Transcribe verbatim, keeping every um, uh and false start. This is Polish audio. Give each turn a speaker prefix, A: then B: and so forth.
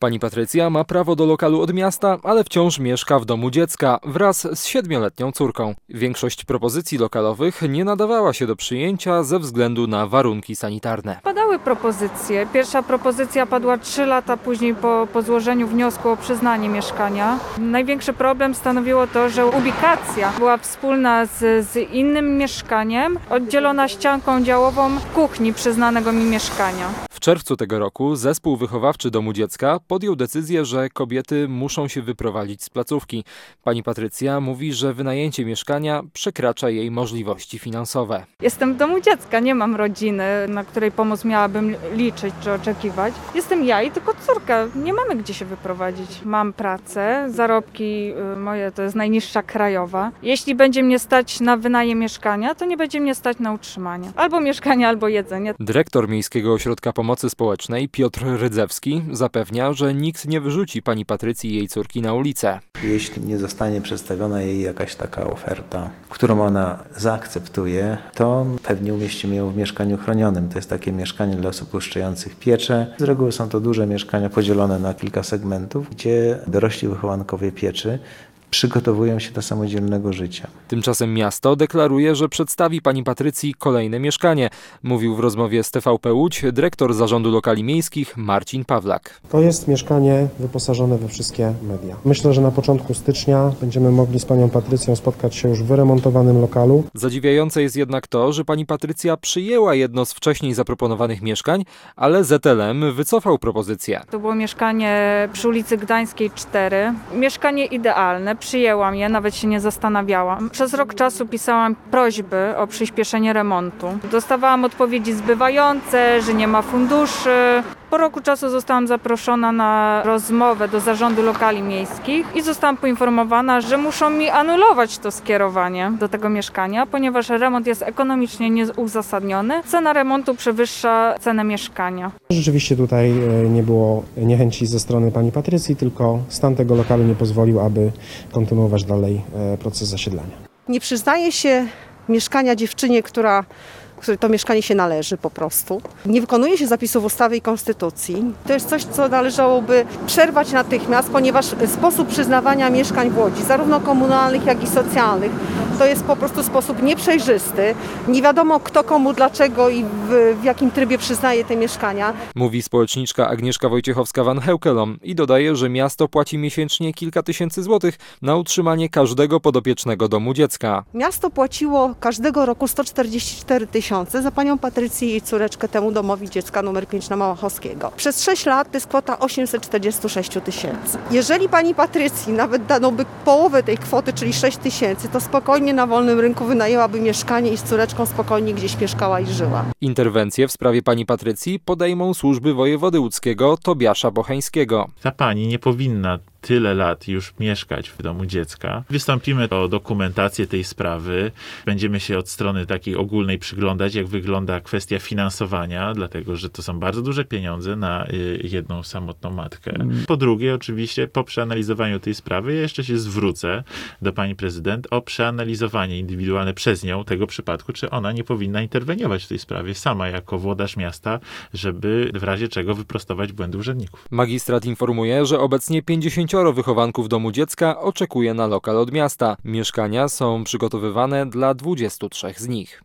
A: Pani Patrycja ma prawo do lokalu od miasta, ale wciąż mieszka w domu dziecka wraz z siedmioletnią córką. Większość propozycji lokalowych nie nadawała się do przyjęcia ze względu na warunki sanitarne.
B: Padały propozycje. Pierwsza propozycja padła trzy lata później po, po złożeniu wniosku o przyznanie mieszkania. Największy problem stanowiło to, że ubikacja była wspólna z, z innym mieszkaniem, oddzielona ścianką działową kuchni przyznanego mi mieszkania.
A: W czerwcu tego roku zespół wychowawczy domu dziecka podjął decyzję, że kobiety muszą się wyprowadzić z placówki. Pani Patrycja mówi, że wynajęcie mieszkania przekracza jej możliwości finansowe.
B: Jestem w domu dziecka, nie mam rodziny, na której pomoc miałabym liczyć czy oczekiwać. Jestem ja i tylko córka, nie mamy gdzie się wyprowadzić. Mam pracę, zarobki moje to jest najniższa krajowa. Jeśli będzie mnie stać na wynajem mieszkania, to nie będzie mnie stać na utrzymanie. Albo mieszkanie, albo jedzenie.
A: Dyrektor Miejskiego Ośrodka Pomocy Społecznej Piotr Rydzewski zapewnia, że nikt nie wyrzuci pani Patrycji i jej córki na ulicę.
C: Jeśli nie zostanie przedstawiona jej jakaś taka oferta, którą ona zaakceptuje, to pewnie umieścimy ją w mieszkaniu chronionym. To jest takie mieszkanie dla osób uszczających pieczę. Z reguły są to duże mieszkania podzielone na kilka segmentów, gdzie dorośli wychowankowie pieczy przygotowują się do samodzielnego życia.
A: Tymczasem miasto deklaruje, że przedstawi pani Patrycji kolejne mieszkanie, mówił w rozmowie z T V P Łódź dyrektor Zarządu Lokali Miejskich Marcin Pawlak.
D: To jest mieszkanie wyposażone we wszystkie media. Myślę, że na początku stycznia będziemy mogli z panią Patrycją spotkać się już w wyremontowanym lokalu.
A: Zadziwiające jest jednak to, że pani Patrycja przyjęła jedno z wcześniej zaproponowanych mieszkań, ale Z L M wycofał propozycję.
B: To było mieszkanie przy ulicy Gdańskiej cztery. Mieszkanie idealne. Przyjęłam je, nawet się nie zastanawiałam. Przez rok czasu pisałam prośby o przyspieszenie remontu. Dostawałam odpowiedzi zbywające, że nie ma funduszy. Po roku czasu zostałam zaproszona na rozmowę do Zarządu Lokali Miejskich i zostałam poinformowana, że muszą mi anulować to skierowanie do tego mieszkania, ponieważ remont jest ekonomicznie nieuzasadniony. Cena remontu przewyższa cenę mieszkania.
D: Rzeczywiście tutaj nie było niechęci ze strony pani Patrycji, tylko stan tego lokalu nie pozwolił, aby kontynuować dalej proces zasiedlania.
E: Nie przyznaje się mieszkania dziewczynie, która której to mieszkanie się należy po prostu. Nie wykonuje się zapisów ustawy i konstytucji. To jest coś, co należałoby przerwać natychmiast, ponieważ sposób przyznawania mieszkań w Łodzi, zarówno komunalnych, jak i socjalnych, to jest po prostu sposób nieprzejrzysty. Nie wiadomo kto komu, dlaczego i w, w jakim trybie przyznaje te mieszkania.
A: Mówi społeczniczka Agnieszka Wojciechowska-Van Heukelom i dodaje, że miasto płaci miesięcznie kilka tysięcy złotych na utrzymanie każdego podopiecznego domu dziecka.
E: Miasto płaciło każdego roku sto czterdzieści cztery tysiące za panią Patrycję i jej córeczkę temu domowi dziecka numer pięć na Małachowskiego. Przez sześć lat to jest kwota osiemset czterdzieści sześć tysięcy. Jeżeli pani Patrycji nawet danoby połowę tej kwoty, czyli sześć tysięcy, to spokojnie na wolnym rynku wynajęłaby mieszkanie i z córeczką spokojnie gdzieś mieszkała i żyła.
A: Interwencje w sprawie pani Patrycji podejmą służby wojewody łódzkiego Tobiasza Bocheńskiego.
F: Ta pani nie powinna tyle lat już mieszkać w domu dziecka. Wystąpimy o dokumentację tej sprawy. Będziemy się od strony takiej ogólnej przyglądać, jak wygląda kwestia finansowania, dlatego że to są bardzo duże pieniądze na jedną samotną matkę. Po drugie, oczywiście, po przeanalizowaniu tej sprawy, ja jeszcze się zwrócę do pani prezydent o przeanalizowanie indywidualne przez nią tego przypadku, czy ona nie powinna interweniować w tej sprawie sama jako włodarz miasta, żeby w razie czego wyprostować błędy urzędników.
A: Magistrat informuje, że obecnie pięćdziesięcioro wychowanków domu dziecka oczekuje na lokal od miasta. Mieszkania są przygotowywane dla dwudziestu trzech z nich.